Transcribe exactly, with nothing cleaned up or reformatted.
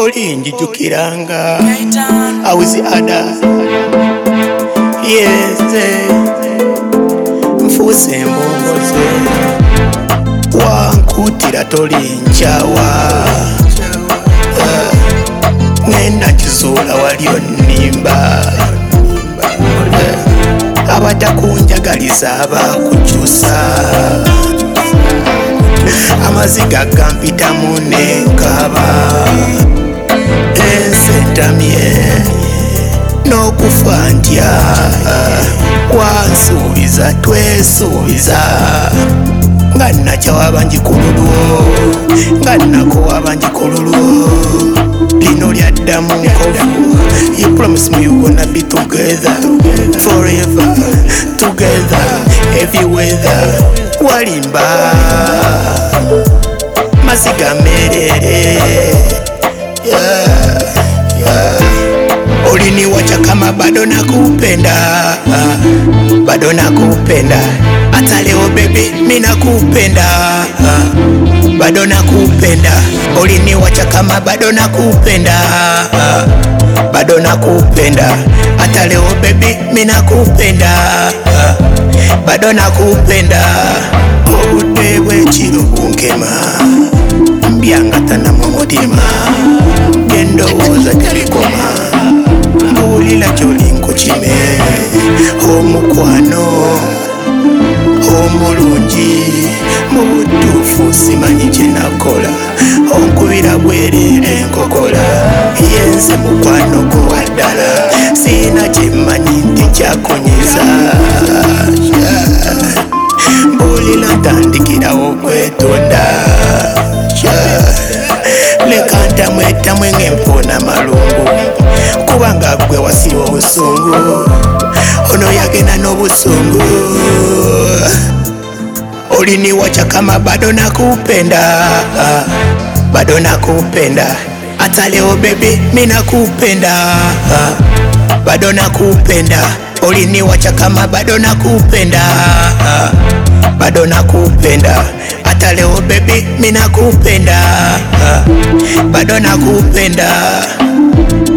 Olinji jukiranga Awuzi ada Yeze Mfuse mbongoze Wankutira tolinchawa uh, Ngenda chizula walio nimba uh, Abatakunjagaliza abakuchusa Amaziga gampita munekaba Ensetamye no kufantya Kwansubiza twesubiza Ngana chawa njikululwo Ngana kowa banjikululwo Lino lyadda mu nkovu You promise me you gonna be together Forever Together Every weather Walimba Masiga merere Yeah Yeah Olini wacha kama bado nakupenda Bado nakupenda Hata leo baby mina kupenda Bado nakupenda Olini wacha kama bado nakupenda Bado nakupenda Hata leo baby mina kupenda Bado nakupenda Odewe chilo kunkema Mbiangatana mumutima Gendo uza telikoma Mbulila cholinko chime Omukwano Omulungi Mubutufu simanyi kyenakola Onkubira bwerere nkokola Yenze mukwano gwo waddala Sina kyemanyi nti kyakonyeza Mbulila tandikirawo kwetonda Leka ntamwe tamwe ng'empona malungu Kubanga gwe wasiwa obusungu Ono yagenda n'obusungu Olini wacha kama bado nakupenda Bado nakupenda Hata leo baby mina kupenda Bado nakupenda Olini wacha kama bado nakupenda Bado nakupenda Hata leo baby mina kupenda Bado nakupenda